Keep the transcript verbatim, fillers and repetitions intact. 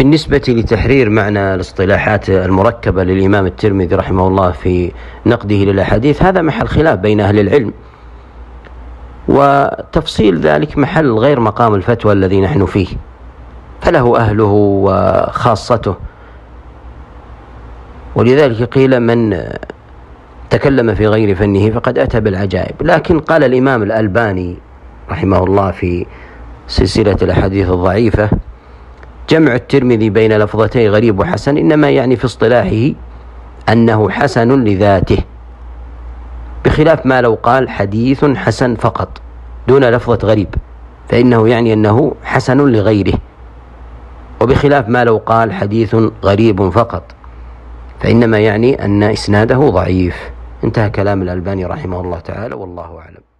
بالنسبة لتحرير معنى الاصطلاحات المركبة للإمام الترمذي رحمه الله في نقده للأحاديث، هذا محل خلاف بين أهل العلم، وتفصيل ذلك محل غير مقام الفتوى الذي نحن فيه، فله أهله وخاصته. ولذلك قيل من تكلم في غير فنه فقد أتى بالعجائب. لكن قال الإمام الألباني رحمه الله في سلسلة الأحاديث الضعيفة: جمع الترمذي بين لفظتي غريب وحسن إنما يعني في اصطلاحه أنه حسن لذاته، بخلاف ما لو قال حديث حسن فقط دون لفظة غريب، فإنه يعني أنه حسن لغيره، وبخلاف ما لو قال حديث غريب فقط فإنما يعني أن إسناده ضعيف. انتهى كلام الألباني رحمه الله تعالى، والله أعلم.